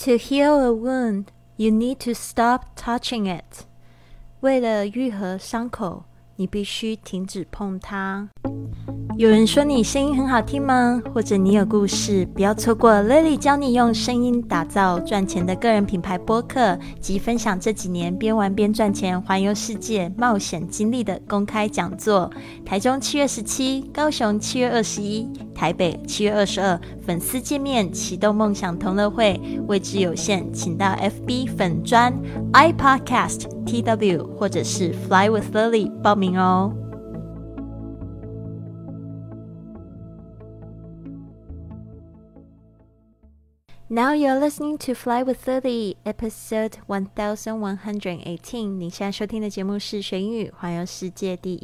To heal a wound, you need to stop touching it. 为了愈合伤口，你必须停止碰它。有人说你声音很好听吗？或者你有故事，不要错过 Lily 教你用声音打造赚钱的个人品牌播客及分享这几年边玩边赚钱环游世界冒险经历的公开讲座。台中7月17，高雄7月21，台北7月22，粉丝见面启动梦想同乐会，位置有限，请到 FB 粉专 iPodcast TW 或者是 Fly with Lily 报名哦。Now you're listening to Fly with Lily, episode 1118. 你现在收听的节目是学英语环游世界第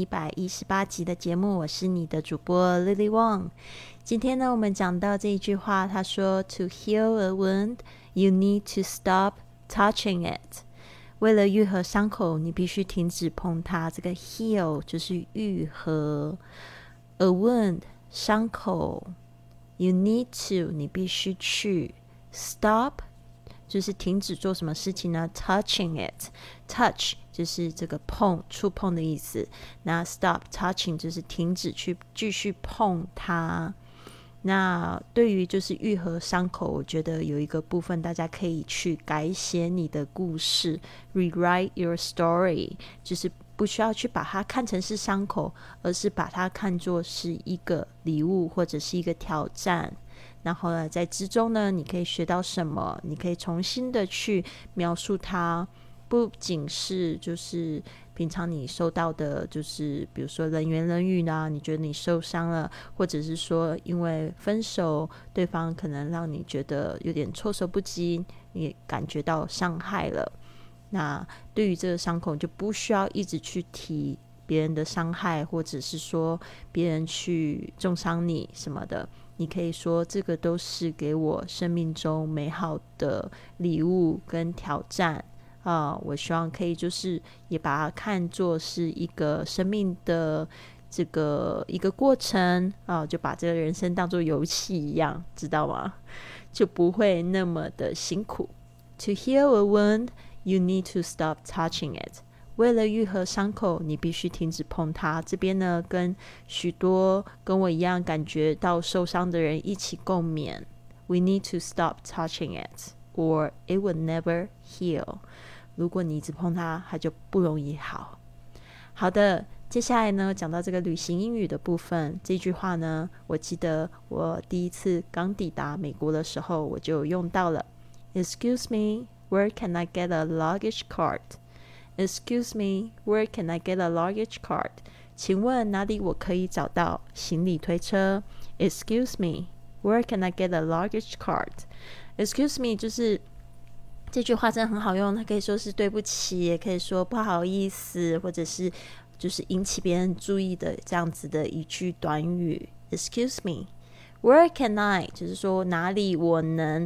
1118集的节目，我是你的主播 Lily Wong。今天呢，我们讲到这一句话，他说 To heal a wound, you need to stop touching it. 为了愈合伤口，你必须停止碰它。这个 heal 就是愈合 ，a wound 伤口。You need to 你必须去 stop 就是停止做什么事情呢？ touching it touch 就是这个触碰的意思，那 stop touching 就是停止去继续碰它。那对于就是愈合伤口，我觉得有一个部分大家可以去改写你的故事 rewrite your story， 就是不需要去把它看成是伤口，而是把它看作是一个礼物或者是一个挑战。然后呢，在之中呢，你可以学到什么？你可以重新的去描述它，不仅是就是平常你收到的，就是比如说冷言冷语啦，你觉得你受伤了，或者是说因为分手，对方可能让你觉得有点措手不及，你感觉到伤害了。那对于这个伤口，就不需要一直去提别人的伤害，或者是说别人去重伤你什么的。你可以说这个都是给我生命中美好的礼物跟挑战我希望可以就是也把它看作是一个生命的这个一个过程就把这个人生当作游戏一样，知道吗？就不会那么的辛苦。To heal a wound, you need to stop touching it. 为了愈合伤口，你必须停止碰它。这边呢，跟许多跟我一样感觉到受伤的人一起共勉。We need to stop touching it, or it will never heal. 如果你一直碰它，它就不容易好。好的，接下来呢，讲到这个旅行英语的部分。这句话呢，我记得我第一次刚抵达美国的时候，我就用到了。Excuse me, where can I get a luggage cart?Excuse me, where can I get a luggage cart? 请问哪里我可以找到行李推车？ Excuse me, where can I get a luggage cart? Excuse me 就是这句话真的很好用，它可以说是对不起，也可以说不好意思，或者是就是引起别人注意的这样子的一句短语。Excuse me, where can I 就是说哪里我能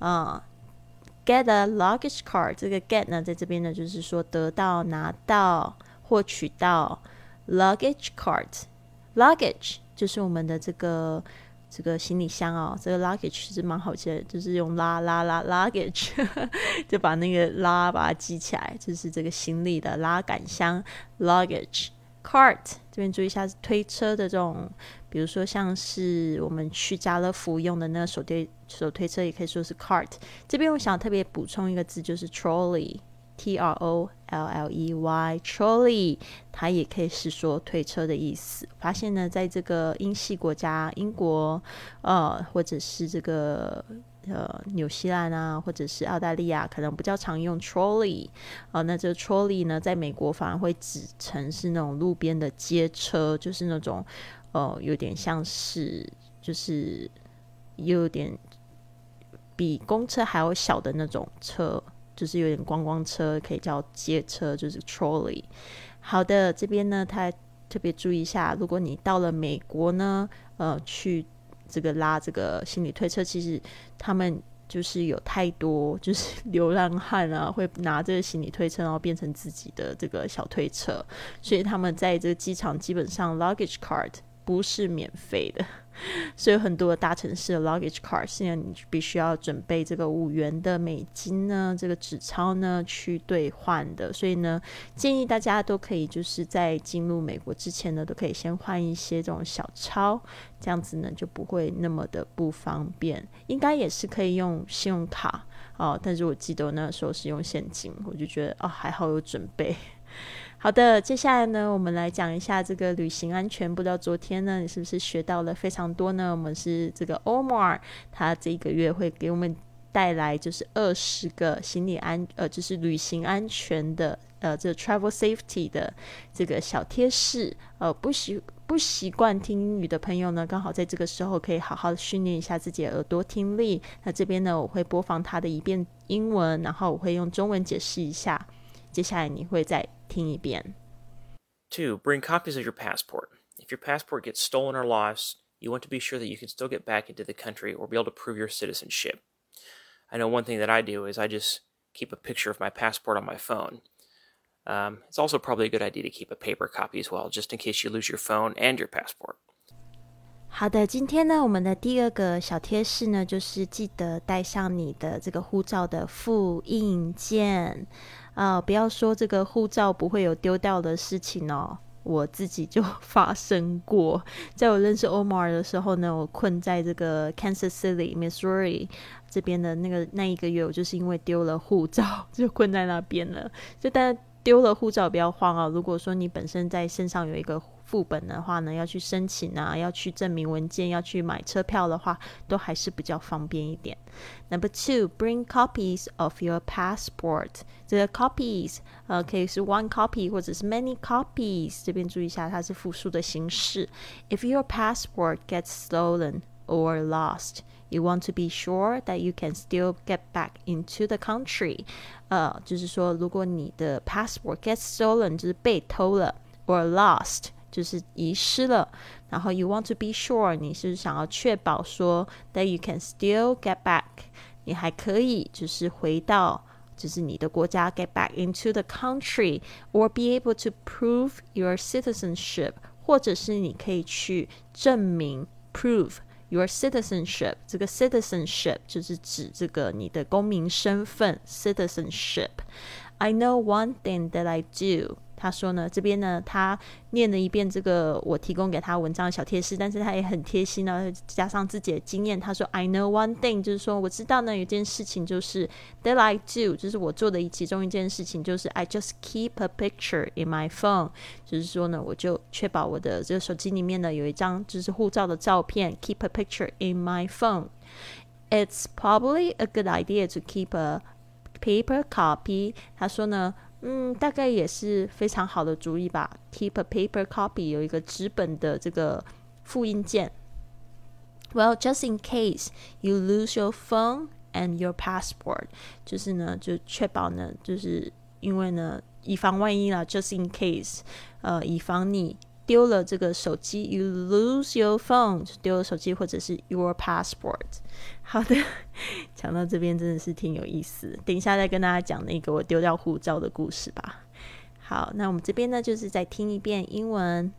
get a luggage cart， 这个 get 呢，在这边呢，就是说得到、拿到、获取到 luggage cart。luggage 就是我们的这个行李箱这个 luggage 是蛮好记的，就是用拉 luggage 就把那个拉把它记起来，就是这个行李的拉杆箱 luggage cart。这边注意一下，推车的这种，比如说像是我们去家乐福用的那个手推车，也可以说是 cart。这边我想特别补充一个字，就是 trolley T-R-O-L-L-E-Y trolley， 它也可以是说推车的意思。发现呢，在这个英系国家，英国或者是这个纽西兰或者是澳大利亚，可能比较常用 trolley 那这个 trolley 呢，在美国反而会指成是那种路边的街车，就是那种有点像是就是有点比公车还要小的那种车，就是有点观光车，可以叫街车，就是 trolley。 好的，这边呢他特别注意一下，如果你到了美国呢去这个拉这个行李推车，其实他们就是有太多就是流浪汉会拿这个行李推车，然后变成自己的这个小推车，所以他们在这个机场基本上 luggage cart 不是免费的所以很多的大城市的 luggage cart 现在你必须要准备这个5元的美金呢，这个纸钞呢去兑换的。所以呢，建议大家都可以就是在进入美国之前呢，都可以先换一些这种小钞，这样子呢就不会那么的不方便。应该也是可以用信用卡但是我记得我那时候是用现金，我就觉得还好有准备。好的，接下来呢，我们来讲一下这个旅行安全。不知道昨天呢，你是不是学到了非常多呢？我们是这个 Omar， 他这个月会给我们带来就是20个行李就是旅行安全的这 travel safety 的这个小贴士。不习惯听英语的朋友呢，刚好在这个时候可以好好训练一下自己的耳朵听力。那这边呢，我会播放他的一遍英文，然后我会用中文解释一下。接下来你会再听一遍。 2. Bring copies of your passport. If your passport gets stolen or lost, you want to be sure that you can still get back into the country or be able to prove your citizenship. I know one thing that I do is I just keep a picture of my passport on my phone. It's also probably a good idea to keep a paper copy as well, just in case you lose your phone and your passport. 好的，今天呢，我们的第2个小贴士呢，就是记得带上你的这个护照的复印件。不要说这个护照不会有丢掉的事情哦，我自己就发生过。在我认识 Omar 的时候呢，我困在这个 Kansas City Missouri 这边的那一个月，我就是因为丢了护照就困在那边了。但丢了护照不要慌如果说你本身在身上有一个副本的话呢，要去申请要去证明文件，要去买车票的话，都还是比较方便一点。Number 2, bring copies of your passport. 这个 copies 可以是 one copy 或者是 many copies， 这边注意一下它是复数的形式。If your passport gets stolen or lost, you want to be sure that you can still get back into the country. 就是说如果你的 passport gets stolen 就是被偷了， or lost 就是遗失了，然后 you want to be sure 你是想要确保说 that you can still get back 你还可以就是回到就是你的国家 get back into the country or be able to prove your citizenship 或者是你可以去证明 prove your citizenship 这个 citizenship 就是指这个你的公民身份 citizenship. I know one thing that I do他说呢，这边呢，他念了一遍这个我提供给他文章的小贴士，但是他也很贴心呢，加上自己的经验。他说 I know one thing 就是说我知道呢有件事情就是 that I do 就是我做的其中一件事情就是 I just keep a picture in my phone 就是说呢我就确保我的这个手机里面呢有一张就是护照的照片 keep a picture in my phone. It's probably a good idea to keep a paper copy 他说呢大概也是非常好的主意吧 Keep a paper copy 有一个纸本的这个复印件 Well, just in case you lose your phone and your passport 就是呢就确保呢就是因为呢以防万一啦 Just in case 以防你丢了这个手机 You lose your phone 丢了手机或者是 your passport 好的讲到这边真的是挺有意思等一下再跟大家讲那个我丢掉护照的故事吧好那我们这边呢就是再听一遍英文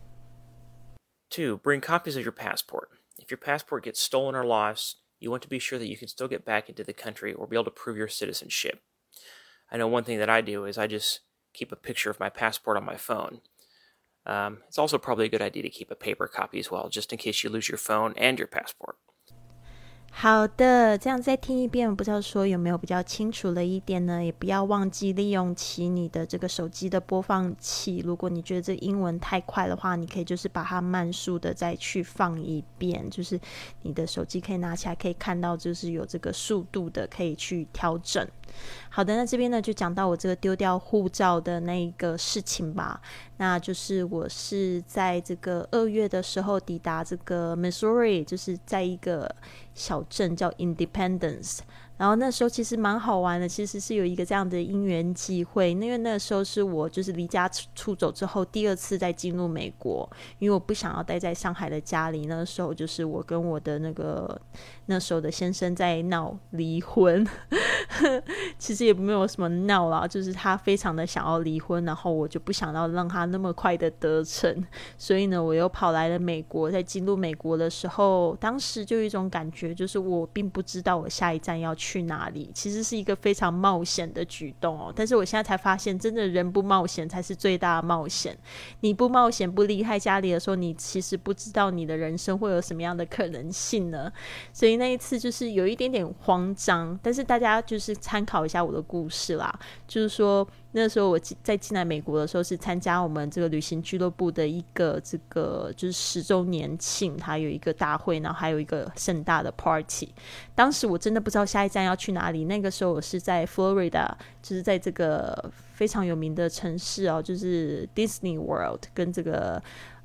2. Bring copies of your passport. If your passport gets stolen or lost, you want to be sure that you can still get back into the country or be able to prove your citizenship. I know one thing that I do is I just keep a picture of my passport on my phone.It's also probably a good idea to keep a paper copy as well, just in case you lose your phone and your passport. 好的这样再听一遍不知道说有没有比较清楚了一点呢也不要忘记利用起你的这个手机的播放器如果你觉得这英文太快的话你可以就是把它慢速的再去放一遍就是你的手机可以拿起来可以看到就是有这个速度的可以去调整好的那这边呢就讲到我这个丢掉护照的那个事情吧那就是我是在这个2月的时候抵达这个 Missouri 就是在一个小镇叫 Independence 然后那时候其实蛮好玩的，其实是有一个这样的因缘际会，因为那时候是我就是离家出走之后第2次再进入美国，因为我不想要待在上海的家里。那时候就是我跟我的那时候的先生在闹离婚其实也没有什么闹啦，就是他非常的想要离婚，然后我就不想要让他那么快的得逞，所以呢我又跑来了美国。在进入美国的时候，当时就有一种感觉，就是我并不知道我下一站要去哪里，其实是一个非常冒险的举动哦。但是我现在才发现，真的人不冒险才是最大的冒险。你不冒险不离开家里的时候，你其实不知道你的人生会有什么样的可能性呢。所以那一次就是有一点点慌张，但是大家就是参考一下我的故事啦，就是说那时候我在进来美国的时候是参加我们这个旅行俱乐部的一个这个就是10周年庆，它有一个大会，然后还有一个盛大的 party。 当时我真的不知道下一站要去哪里，那个时候我是在 Florida， 就是在这个非常有名的城市哦，就是 Disney World 跟这个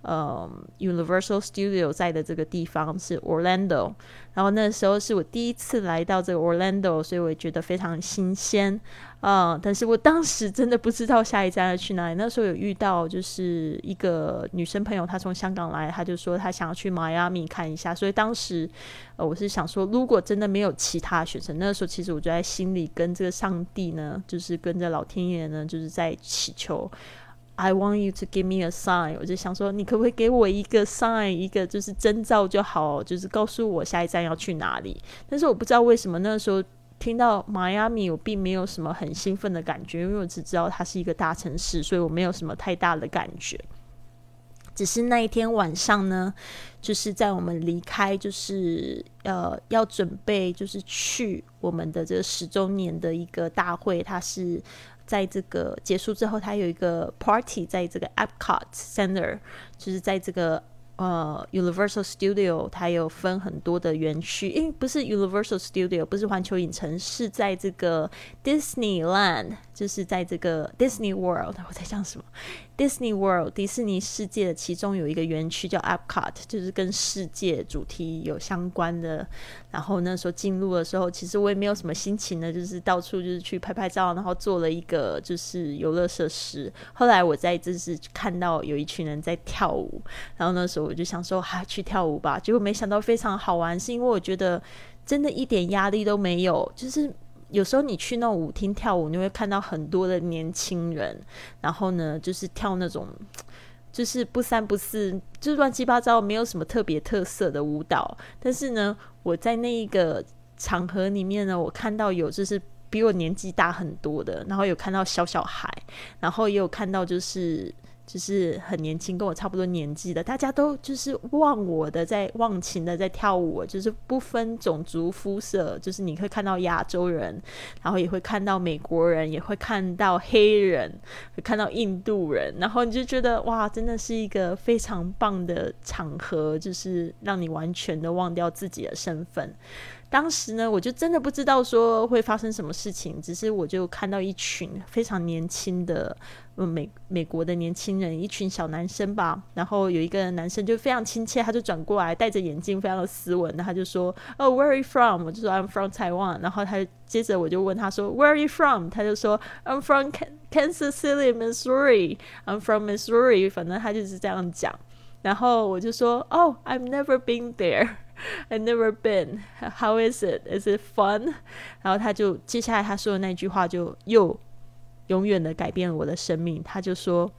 Universal Studio 在的这个地方是 Orlando， 然后那时候是我第一次来到这个 Orlando， 所以我也觉得非常新鲜但是我当时真的不知道下一站要去哪里。那时候有遇到就是一个女生朋友，她从香港来，她就说她想要去迈阿密看一下，所以当时我是想说如果真的没有其他学生，那个时候其实我就在心里跟这个上帝呢，就是跟着老天爷呢，就是在祈求I want you to give me a sign， 我就想说你可不可以给我一个 sign， 一个就是征兆就好，就是告诉我下一站要去哪里。但是我不知道为什么那个时候听到迈阿密我并没有什么很兴奋的感觉，因为我只知道它是一个大城市，所以我没有什么太大的感觉。只是那一天晚上呢，就是在我们离开就是要准备就是去我们的这个10周年的一个大会，它是在这个结束之后，它有一个 party 在这个 Epcot Center， 就是在这个Universal Studio， 它有分很多的园区，不是 Universal Studio， 不是环球影城，是在这个 Disneyland， 就是在这个 Disney World， 我在讲什么 Disney World 迪士尼世界的其中有一个园区叫 Epcot， 就是跟世界主题有相关的。然后那时候进入的时候，其实我也没有什么心情的，就是到处就是去拍拍照，然后做了一个就是游乐设施。后来我在就是看到有一群人在跳舞，然后那时候我就想说去跳舞吧，结果没想到非常好玩，是因为我觉得真的一点压力都没有。就是有时候你去那种舞厅跳舞，你会看到很多的年轻人，然后呢就是跳那种就是不三不四，就是乱七八糟，没有什么特别特色的舞蹈。但是呢我在那一个场合里面呢，我看到有就是比我年纪大很多的，然后有看到小孩，然后也有看到就是很年轻跟我差不多年纪的，大家都就是忘情的在跳舞，就是不分种族肤色，就是你会看到亚洲人，然后也会看到美国人，也会看到黑人，会看到印度人，然后你就觉得哇，真的是一个非常棒的场合，就是让你完全的忘掉自己的身份。当时呢我就真的不知道说会发生什么事情，只是我就看到一群非常年轻的美国的年轻人，一群小男生吧，然后有一个男生就非常亲切，他就转过来戴着眼镜非常的斯文，他就说where are you from， 我就说 I'm from Taiwan， 然后他接着我就问他说 where are you from， 他就说 I'm from Kansas City Missouri， I'm from Missouri， 反正他就是这样讲。然后我就说I've never been there， I've never been， how is it? Is it fun？ 然后他就接下来他说的那句话就又永远的改变了我的生命。他就说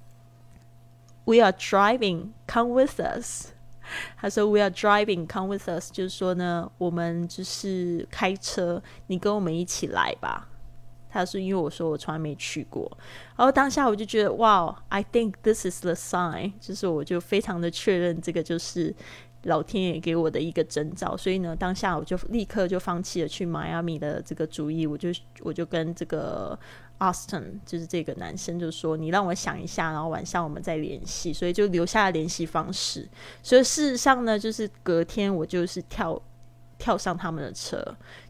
We are driving, come with us。 他说 We are driving, come with us， 就是说呢我们就是开车，你跟我们一起来吧。他说因为我说我从来没去过，然后当下我就觉得哇 I think this is the sign， 就是我就非常的确认这个就是老天爷给我的一个征兆。所以呢当下我就立刻就放弃了去迈阿密的这个主意，我就跟这个 Austin 就是这个男生就说你让我想一下，然后晚上我们再联系，所以就留下了联系方式。所以事实上呢就是隔天我就是跳上他们的车，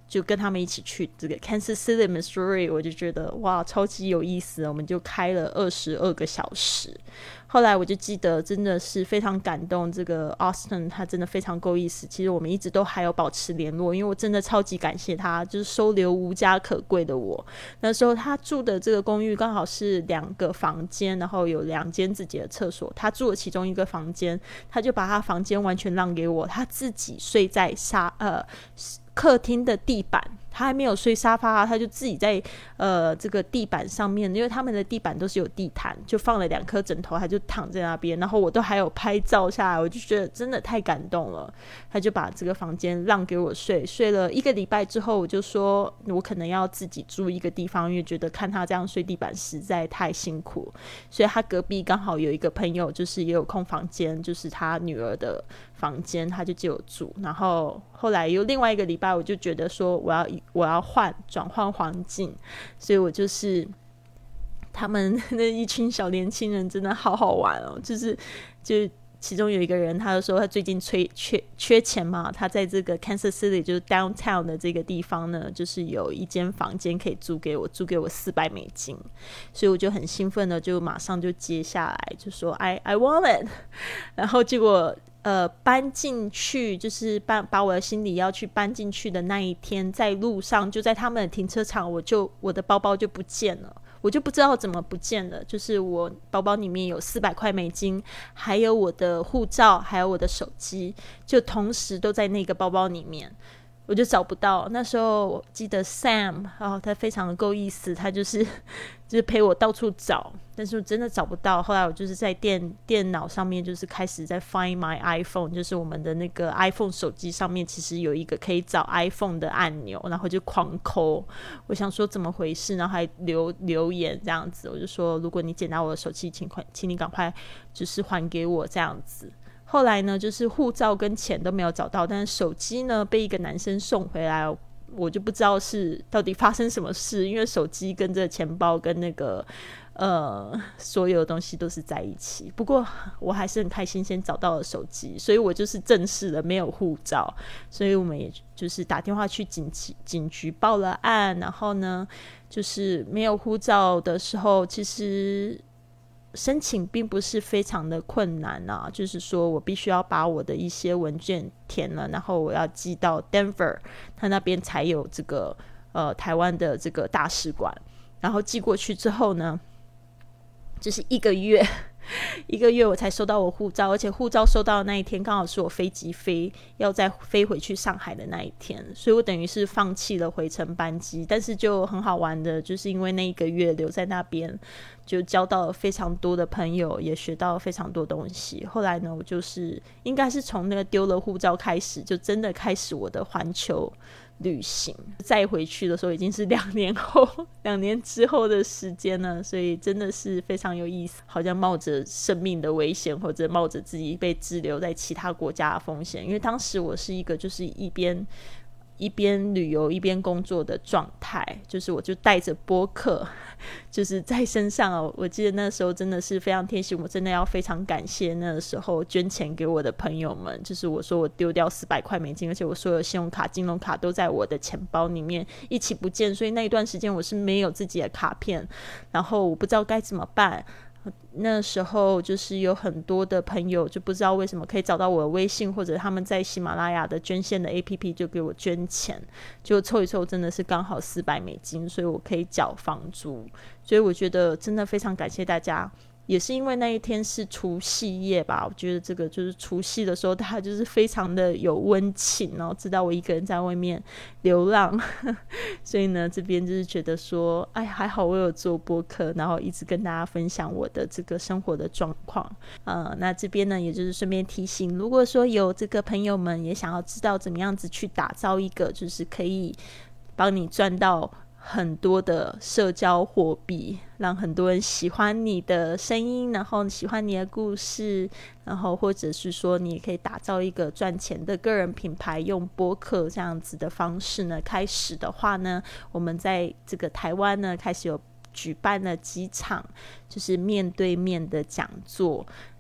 就跟他们一起去这个 Kansas City Missouri， 我就觉得哇超级有意思，我们就开了22个小时。后来我就记得真的是非常感动，这个 Austin 他真的非常够意思，其实我们一直都还有保持联络，因为我真的超级感谢他，就是收留无家可归的我。那时候他住的这个公寓刚好是2个房间，然后有2间自己的厕所，他住的其中一个房间，他就把他房间完全让给我，他自己睡在客厅的地板，他还没有睡沙发，他就自己在这个地板上面，因为他们的地板都是有地毯，就放了2颗枕头，他就躺在那边，然后我都还有拍照下来，我就觉得真的太感动了。他就把这个房间让给我睡了1个礼拜之后，我就说我可能要自己住一个地方，因为觉得看他这样睡地板实在太辛苦，所以他隔壁刚好有一个朋友就是也有空房间，就是他女儿的房间，他就借我住。然后后来又另外1个礼拜，我就觉得说我要转换环境，所以我就是他们那一群小年轻人真的好好玩哦，就其中有一个人他就说他最近缺钱嘛，他在这个 Kansas City 就是 downtown 的这个地方呢，就是有一间房间可以租给我$400，所以我就很兴奋的就马上就接下来就说 I want it。 然后结果搬进去，就是把我的行李要去搬进去的那一天，在路上就在他们的停车场，我的包包就不见了，我就不知道怎么不见了，就是我包包里面有$400，还有我的护照，还有我的手机，就同时都在那个包包里面，我就找不到。那时候我记得 Sam 他非常的够意思，他就是陪我到处找，但是我真的找不到。后来我就是在电脑上面就是开始在 Find My iPhone， 就是我们的那个 iPhone 手机上面其实有一个可以找 iPhone 的按钮，然后就狂抠，我想说怎么回事，然后还留言这样子，我就说如果你捡到我的手机请你赶快就是还给我这样子。后来呢就是护照跟钱都没有找到，但是手机呢被一个男生送回来，我就不知道是到底发生什么事，因为手机跟这个钱包跟那个所有的东西都是在一起。不过我还是很开心先找到了手机，所以我就是正式的没有护照，所以我们也就是打电话去警局报了案。然后呢就是没有护照的时候，其实申请并不是非常的困难啊，就是说我必须要把我的一些文件填了，然后我要寄到 Denver， 他那边才有这个台湾的这个大使馆，然后寄过去之后呢就是1个月我才收到我护照，而且护照收到的那一天刚好是我飞机要再飞回去上海的那一天，所以我等于是放弃了回程班机。但是就很好玩的，就是因为那1个月留在那边，就交到了非常多的朋友，也学到了非常多东西。后来呢我就是应该是从那个丢了护照开始，就真的开始我的环球旅行。再回去的时候已经是2年之后的时间了，所以真的是非常有意思，好像冒着生命的危险，或者冒着自己被滞留在其他国家的风险。因为当时我是一个就是一边旅游一边工作的状态，就是我就带着播客就是在身上我记得那时候真的是非常贴心，我真的要非常感谢那时候捐钱给我的朋友们。就是我说我丢掉$400，而且我所有信用卡金融卡都在我的钱包里面一起不见，所以那一段时间我是没有自己的卡片，然后我不知道该怎么办。那时候就是有很多的朋友就不知道为什么可以找到我的微信，或者他们在喜马拉雅的捐献的 APP 就给我捐钱，就凑一凑真的是刚好$400，所以我可以缴房租。所以我觉得真的非常感谢大家，也是因为那一天是除夕夜吧，我觉得这个就是除夕的时候大家就是非常的有温情，然后知道我一个人在外面流浪所以呢这边就是觉得说还好我有做播客，然后一直跟大家分享我的这个生活的状况。那这边呢也就是顺便提醒，如果说有这个朋友们也想要知道怎么样子去打造一个就是可以帮你赚到很多的社交货币，让很多人喜欢你的声音，然后喜欢你的故事，然后或者是说你也可以打造一个赚钱的个人品牌，用播客这样子的方式呢开始的话呢，我们在这个台湾呢开始有举办了几场就是面对面的讲座。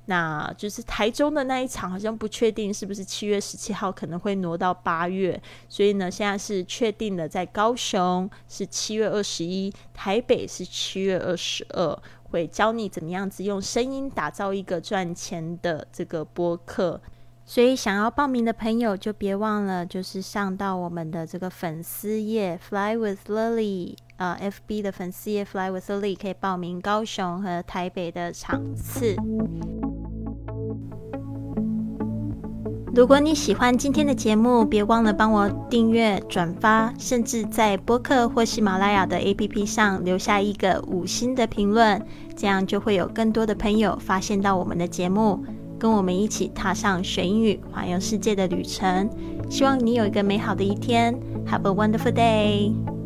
那就是台中的那一场好像不确定是不是7月17号，可能会挪到8月，所以呢现在是确定的，在高雄是7月21，台北是7月22，会教你怎么样子用声音打造一个赚钱的这个播客。所以想要报名的朋友就别忘了，就是上到我们的这个粉丝页 Fly with Lily FB 的粉丝页 Fly with Lily， 可以报名高雄和台北的场次。如果你喜欢今天的节目，别忘了帮我订阅、转发，甚至在播客或喜马拉雅的 APP 上留下一个5星的评论，这样就会有更多的朋友发现到我们的节目，跟我们一起踏上学英语环游世界的旅程。希望你有一个美好的一天。Have a wonderful day!